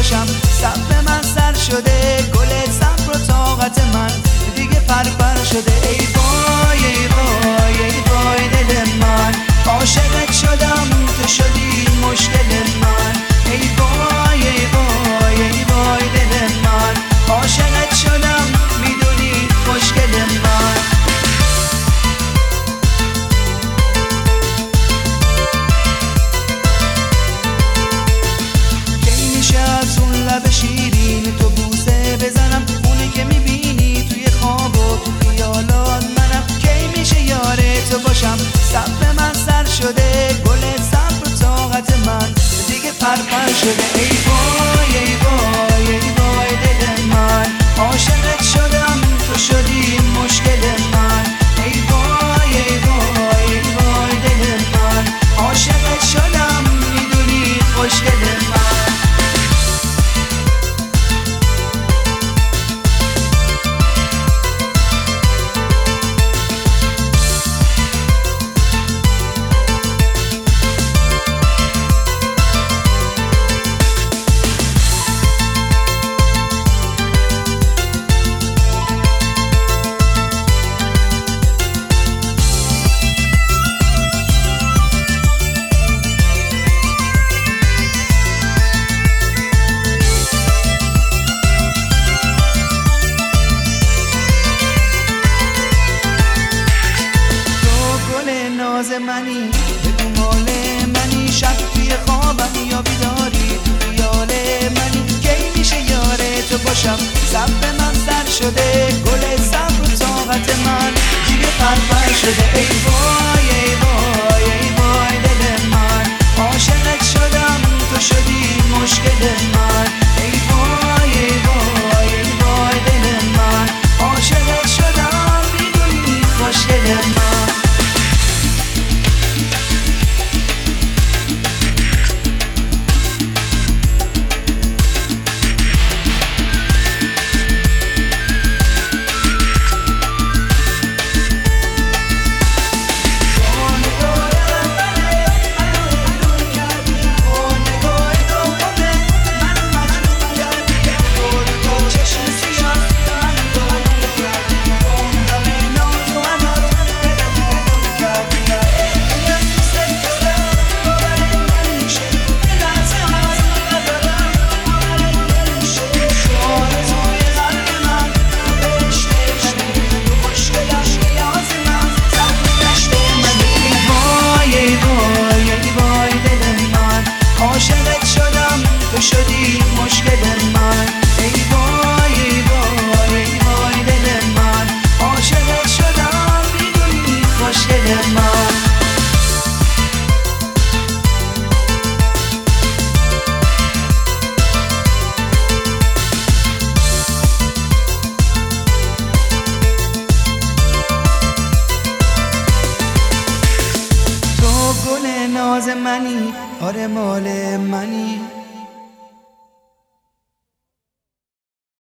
باشم. صبر من سر شده، گل صبر و طاقت من دیگه پرپر شده. ای وای ای وای ای وای دل من، عاشقت شدم تو شدی مشکل من. ای وای ای وای ای وای دل من، عاشقت شدم میدونی مشکل من. کی میشه از اون لب شیرین تو بوسه بزنم، اونه که میبینی توی خواب و تو خیالات منم. کی میشه یاره تو باشم، صبر من سر شده، گل صبر و طاقت من دیگه پرپر شده. ای وای ای وای ای وای دل من، عاشقت شدم تو شدی مشکل من. ای وای ای وای ای وای دل من، عاشقت شدم میدونی خوشگل من. ناز منی بگو مال منی، شب توی خوابم یا بیداری تو خیال منی. کی میشه یاره تو باشم، صبر من سر شده، گل صبر و طاقت من دیگه پرپر شده. ای وای ای وای ای وای دل من، عاشقت شدم تو شدی مشکل من. ای وای ای وای ای وای دل من، عاشقت شدم میدونی خوشگل من. عاشقت شدم تو شدی مشکل من. ای وای ای وای ای وای دل من، عاشقت شدم میدونی خوشگل من. تو گل ناز منی، آره مال منی.